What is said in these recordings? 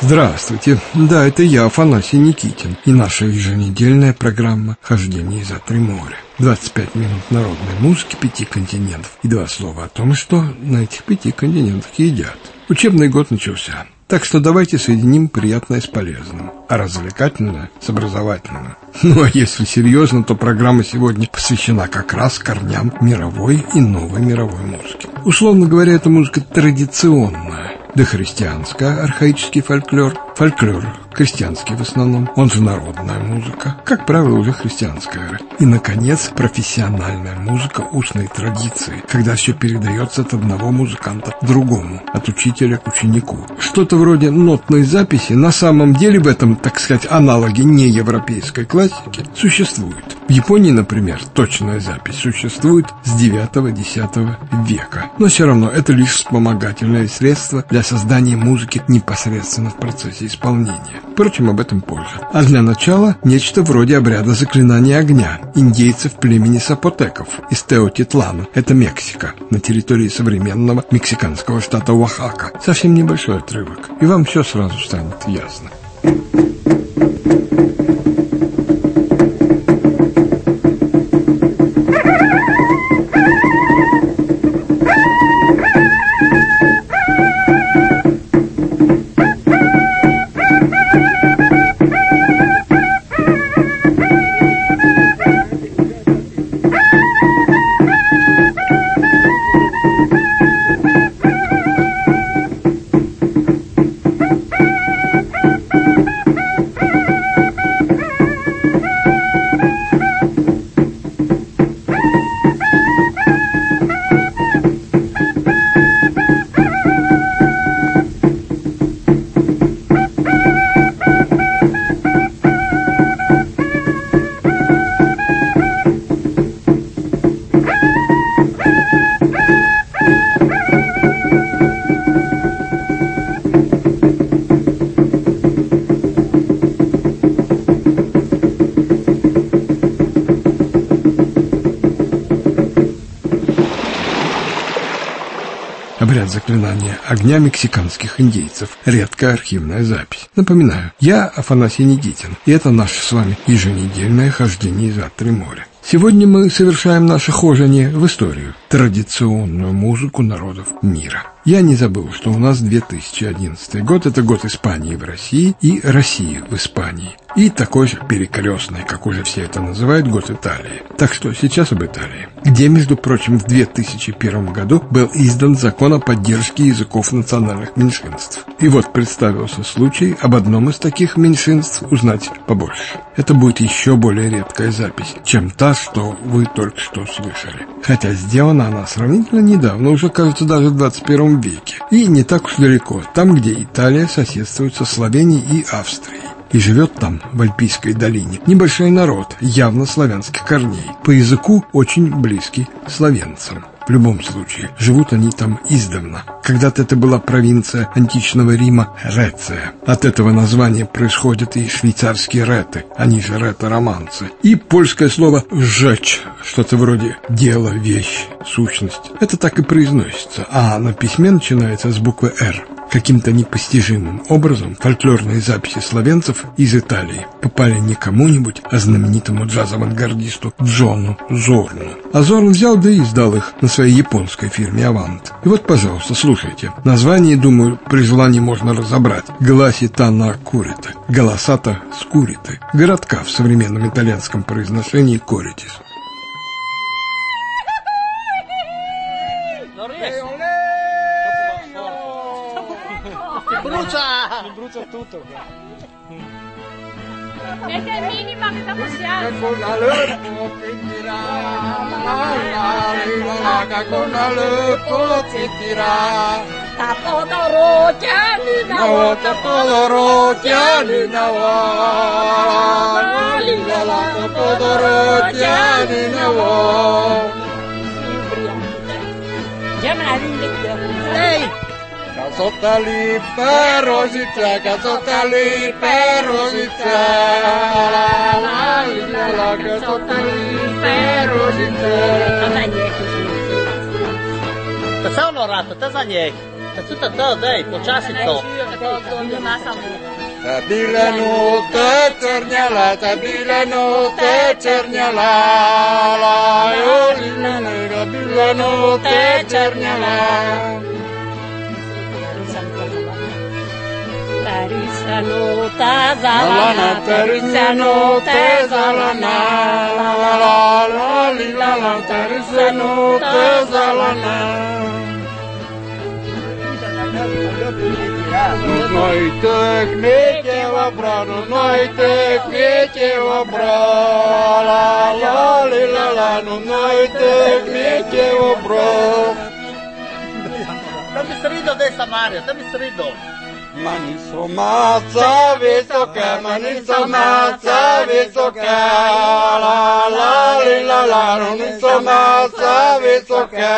Здравствуйте. Да, это я, Афанасий Никитин, и наша еженедельная программа «Хождение за три моря». 25 минут народной музыки 5 континентов и 2 слова о том, что на этих 5 континентах едят. Учебный год начался, так что давайте соединим приятное с полезным, а развлекательное с образовательным. Ну а если серьезно, то программа сегодня посвящена как раз корням мировой и новой мировой музыки. Условно говоря, эта музыка традиционная. Дохристианская, архаический фольклор, крестьянский в основном, он же народная музыка, как правило, уже христианская. И, наконец, профессиональная музыка устной традиции, когда все передается от одного музыканта к другому, от учителя к ученику. Что-то вроде нотной записи на самом деле в этом, так сказать, аналоге неевропейской классики существует. В Японии, например, точная запись существует с 9-10 века, но все равно это лишь вспомогательное средство для создания музыки непосредственно в процессе исполнения. Впрочем, об этом позже. А для начала нечто вроде обряда заклинания огня индейцев племени сапотеков из Теотитлана. Это Мексика, на территории современного мексиканского штата Оахака. Совсем небольшой отрывок, и вам все сразу станет ясно. Обряд заклинания огня мексиканских индейцев. Редкая архивная запись. Напоминаю, я Афанасий Никитин, и это наше с вами еженедельное хождение за три моря. Сегодня мы совершаем наше хождение в историю, традиционную музыку народов мира. Я не забыл, что у нас 2011 год – это год Испании в России и России в Испании. И такой же перекрестный, как уже все это называют, год Италии. Так что сейчас об Италии, где, между прочим, в 2001 году был издан закон о поддержке языков национальных меньшинств. И вот представился случай об одном из таких меньшинств узнать побольше. Это будет еще более редкая запись, чем та, что вы только что слышали. Хотя сделана она сравнительно недавно, уже, кажется, даже в 21 веке. И не так уж далеко, там, где Италия соседствует со Словенией и Австрией. И живет там, в Альпийской долине, небольшой народ, явно славянских корней, по языку очень близкий словенцам. В любом случае, живут они там издавна. Когда-то это была провинция античного Рима Реция. От этого названия происходят и швейцарские реты, они же рето-романцы. И польское слово «сжечь», что-то вроде «дело», «вещь», «сущность». Это так и произносится, а на письме начинается с буквы «Р». Каким-то непостижимым образом фольклорные записи словенцев из Италии попали не кому-нибудь, а знаменитому джаз-авангардисту Джону Зорну. А Зорн взял да и издал их на своей японской фирме «Авант». И вот, пожалуйста, слушайте. Название, думаю, при желании можно разобрать. «Голосита на Куриты». «Голосата с Куриты». Городка в современном итальянском произношении «Коритис». Brucia tutto. È che è minima che da possiamo. Con la lupo ti tira, con la lupo ti tira. Tapodoro chianina No, tapodoro chianina wa. Tapodoro chianina wa. Chiama l'invecchio. Ehi! Casota lì per rosiccia, casota lì per rosiccia, la casota lì per rosiccia. Та сам лорато, та за ней. Cazzuta to, dai, počasi to. Stabile notte cerniala, stabile notte cerniala, la violina nera, stabile notte cerniala. Tarisano tazalana, tarisano tazalana, la la la la, tarisano tazalana. Noi te kmetjeva brano, noi te kmetjeva brano, la la la, noi te kmetjeva brano. Dammi strido adesso, Mario, dammi strido. Ma niso mazza visoka, ma niso mazza visoka, la la, niso mazza visoka.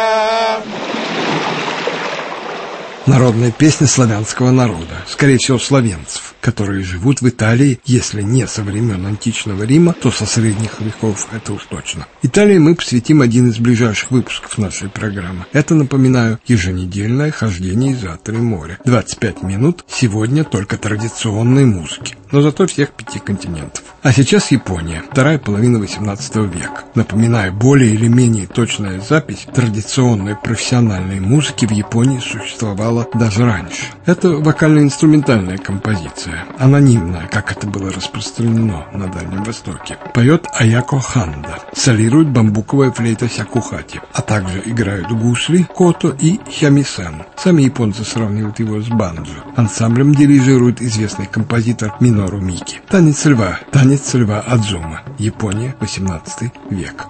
Народная песня славянского народа, скорее всего, словенцев, которые живут в Италии, если не со времен античного Рима, то со средних веков, это уж точно. Италии мы посвятим один из ближайших выпусков нашей программы. Это, напоминаю, еженедельное хождение из Атри моря. 25 минут, сегодня только традиционной музыки, но зато всех 5 континентов. А сейчас Япония, вторая половина 18 века. Напоминаю, более или менее точная запись традиционной профессиональной музыки в Японии существовала даже раньше. Это вокально-инструментальная композиция, анонимная, как это было распространено на Дальнем Востоке. Поет Аяко Ханда, солирует бамбуковая флейта сякухати, а также играют гусли, кото и хямисен. Сами японцы сравнивают его с банджо. Ансамблем дирижирует известный композитор Минору Мики. Танец льва Адзума, Япония, 18 век.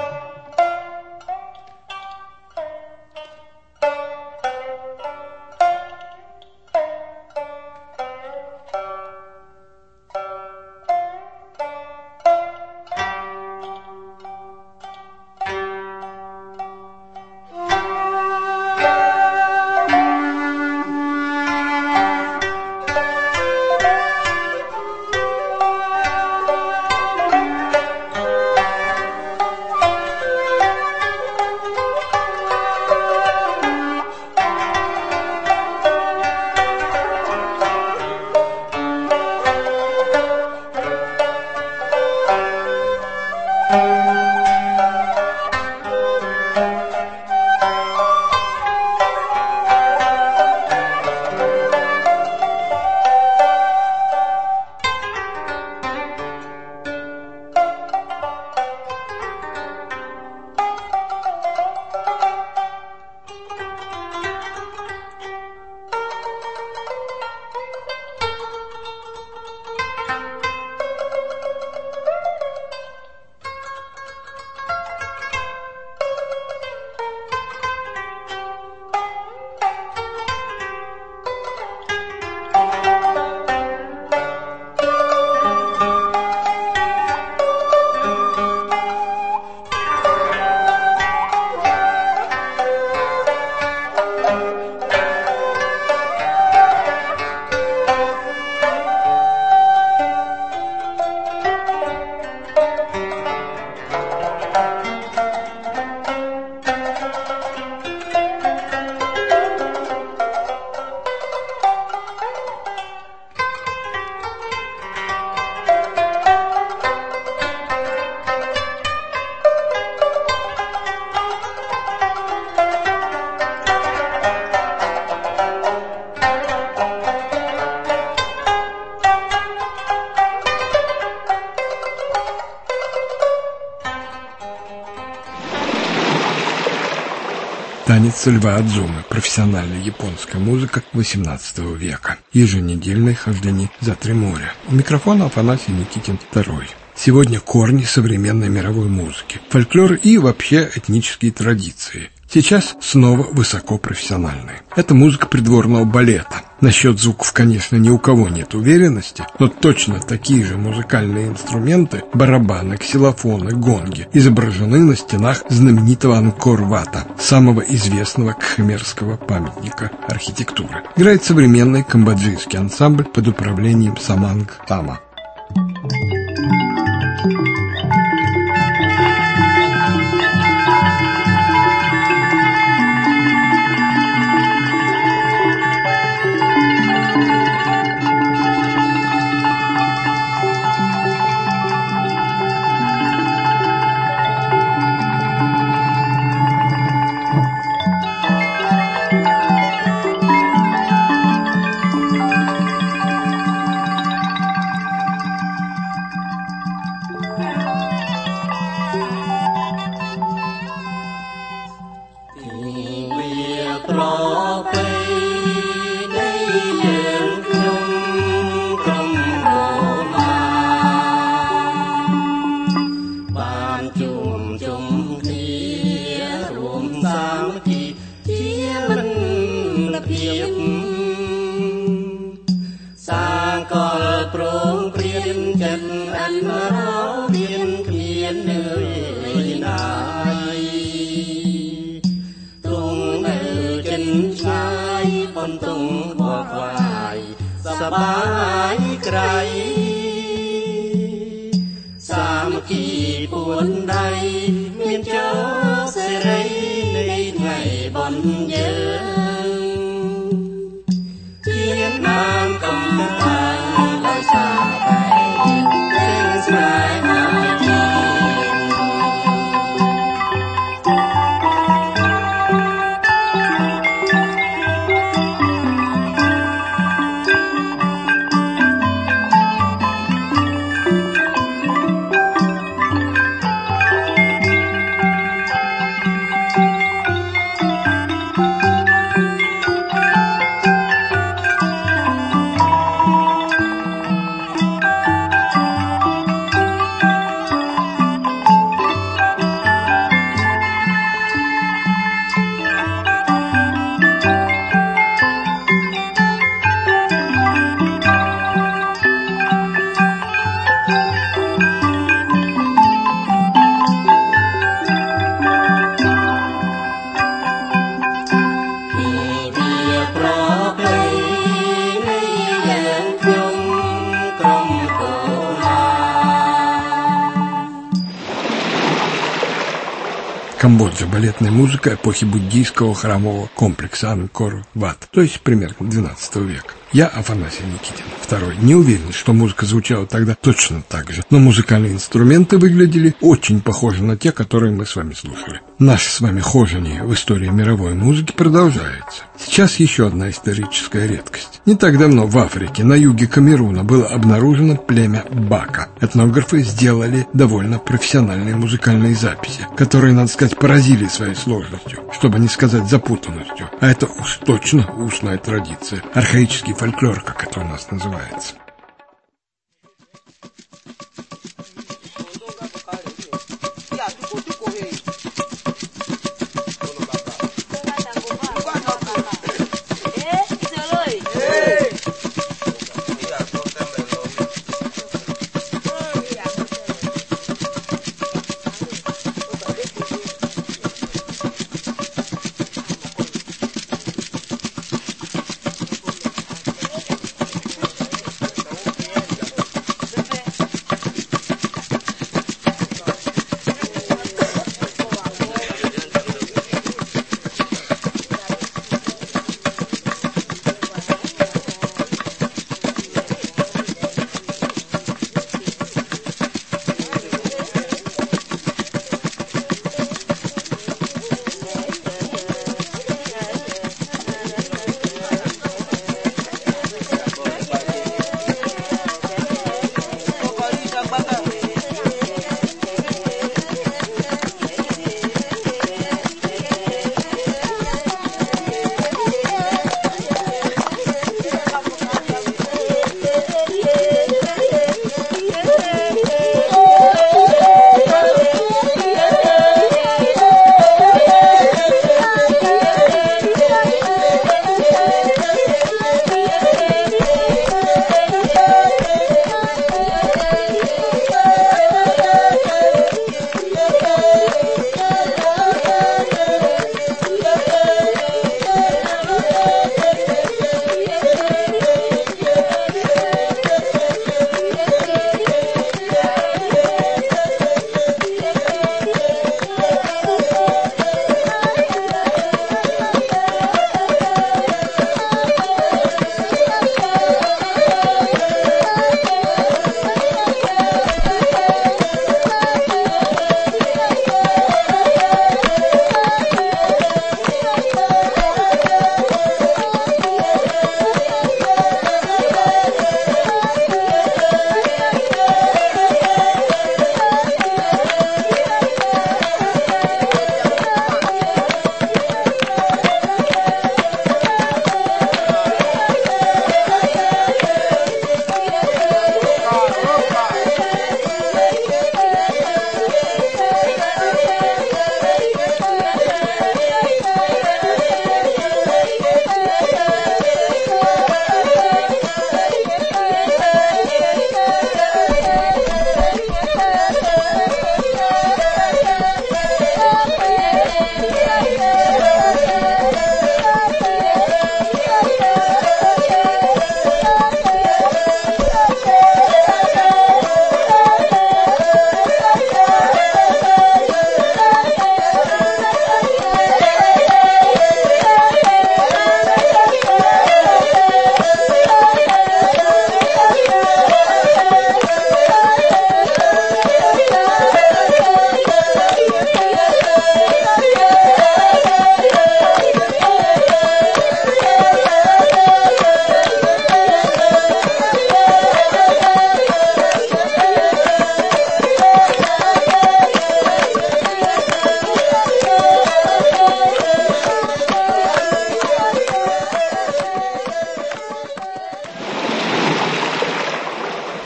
Танец льва Адзумы, профессиональная японская музыка XVIII века. Еженедельное хождение за три моря. У микрофона Афанасий Никитин II. Сегодня корни современной мировой музыки, фольклор и вообще этнические традиции. Сейчас снова высокопрофессиональные. Это музыка придворного балета. Насчет звуков, конечно, ни у кого нет уверенности, но точно такие же музыкальные инструменты, барабаны, ксилофоны, гонги, изображены на стенах знаменитого Ангкор-Вата, самого известного кхмерского памятника архитектуры. Играет современный камбоджийский ансамбль под управлением Саманг Тама. ជុំគ្នារួមសាមគ្គីជាមិត្តភាពសាកលប្រងព្រៀនចិត្តអនរោរៀនគ្មាននឿយណាយទ្រង់នៅចិនឆ្ងាយបន្ទង់ខ្វល់ខ្វាយសបាយក្រៃសាមគ្គីពួនដៃមានចោសេរីនៃថ្ងៃបុណ្យយើងជាបានកំតាំងដោយសារតែយើងស្នេហា Камбоджа – балетная музыка эпохи буддийского храмового комплекса Ангкор-Ват, то есть примерно XII века. Я Афанасий Никитин, второй. Не уверен, что музыка звучала тогда точно так же, но музыкальные инструменты выглядели очень похожи на те, которые мы с вами слушали. Наше с вами хожение в истории мировой музыки продолжается. Сейчас еще одна историческая редкость. Не так давно в Африке, на юге Камеруна, было обнаружено племя Бака. Этнографы сделали довольно профессиональные музыкальные записи, которые, надо сказать, поразили своей сложностью, чтобы не сказать запутанностью. А это уж точно устная традиция, архаический фольклор, как это у нас называется.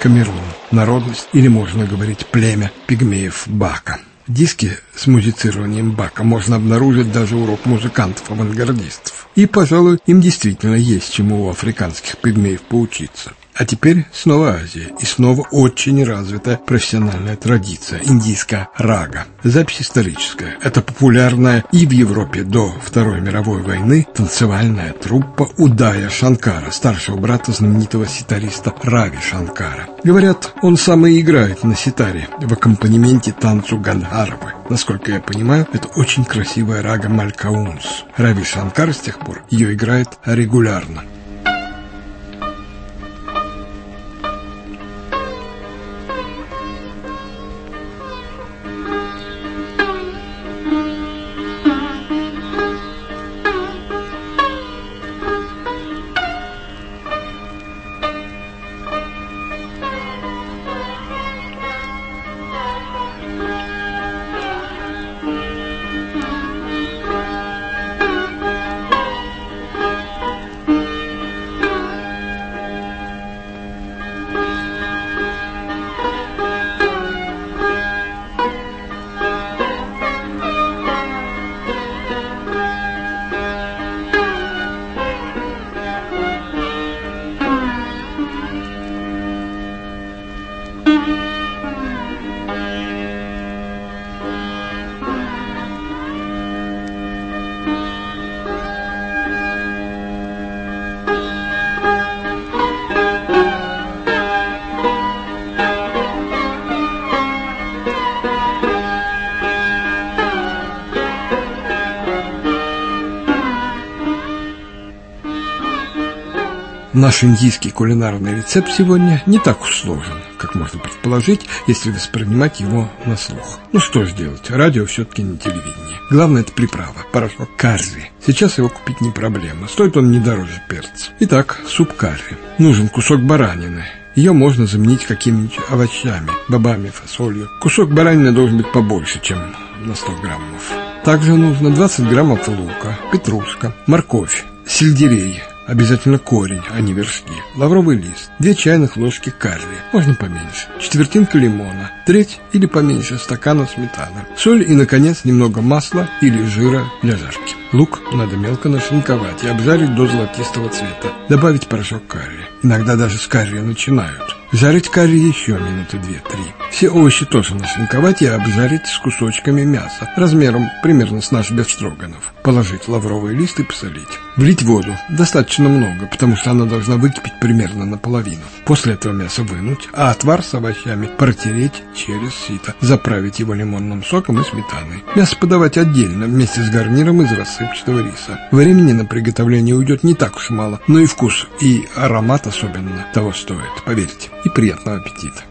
Камерун, народность, или можно говорить племя пигмеев Бака. Диски с музицированием Бака можно обнаружить даже у рок-музыкантов-авангардистов. И, пожалуй, им действительно есть чему у африканских пигмеев поучиться. А теперь снова Азия, и снова очень развитая профессиональная традиция – индийская рага. Запись историческая. Это популярная и в Европе до Второй мировой войны танцевальная труппа Удая Шанкара, старшего брата знаменитого ситариста Рави Шанкара. Говорят, он сам и играет на ситаре в аккомпанементе танцу Гандхарвы. Насколько я понимаю, это очень красивая рага Малькаунс. Рави Шанкар с тех пор ее играет регулярно. Наш индийский кулинарный рецепт сегодня не так уж сложен, как можно предположить, если воспринимать его на слух. Ну что ж делать, радио все-таки не телевидение. Главное — это приправа, порошок карри. Сейчас его купить не проблема, стоит он не дороже перца. Итак, суп карри. Нужен кусок баранины. Ее можно заменить какими-нибудь овощами, бобами, фасолью. Кусок баранины должен быть побольше, чем на 100 граммов. Также нужно 20 граммов лука, петрушка, морковь, сельдерей. Обязательно корень, а не вершки. Лавровый лист, 2 чайных ложки карри, можно поменьше, четвертинка лимона, треть или поменьше стакана сметаны, соль и, наконец, немного масла или жира для жарки. Лук надо мелко нашинковать и обжарить до золотистого цвета. Добавить порошок карри. Иногда даже с карри начинают. Жарить карри еще минуты 2-3. Все овощи тоже нашинковать и обжарить с кусочками мяса, размером примерно с наш бефстроганов. Положить лавровый лист и посолить. Влить воду, достаточно много, потому что она должна выкипеть примерно наполовину. После этого мясо вынуть, а отвар с овощами протереть через сито. Заправить его лимонным соком и сметаной. Мясо подавать отдельно, вместе с гарниром из рассыпчатого риса. Времени на приготовление уйдет не так уж мало, но и вкус, и аромат особенно того стоит, поверьте. И приятного аппетита!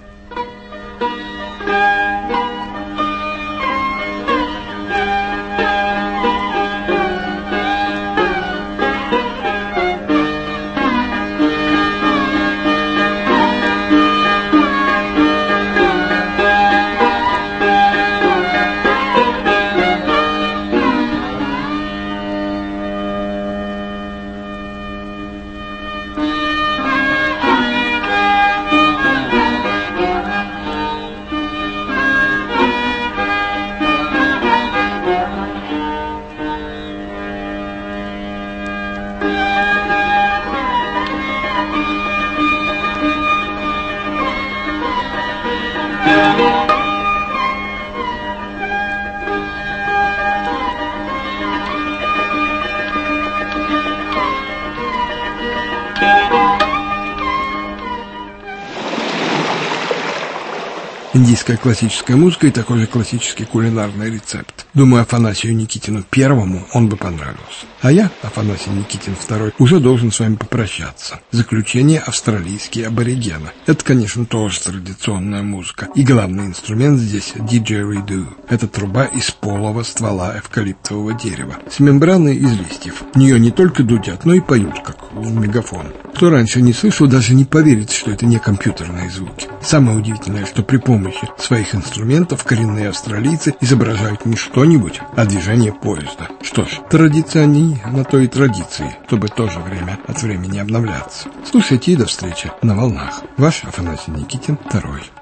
Индийская классическая музыка и такой же классический кулинарный рецепт. Думаю, Афанасию Никитину первому он бы понравился. А я, Афанасий Никитин II, уже должен с вами попрощаться. Заключение: австралийские аборигены. Это, конечно, тоже традиционная музыка. И главный инструмент здесь — диджериду. Это труба из полого ствола эвкалиптового дерева с мембраной из листьев. В нее не только дудят, но и поют, как в мегафон. Кто раньше не слышал, даже не поверит, что это не компьютерные звуки. Самое удивительное, что при помощи своих инструментов коренные австралийцы изображают не что что-нибудь, а движение поезда. Что ж, традиции они на то и традиции, чтобы тоже время от времени обновляться. Слушайте и до встречи на волнах. Ваш Афанасий Никитин, 2.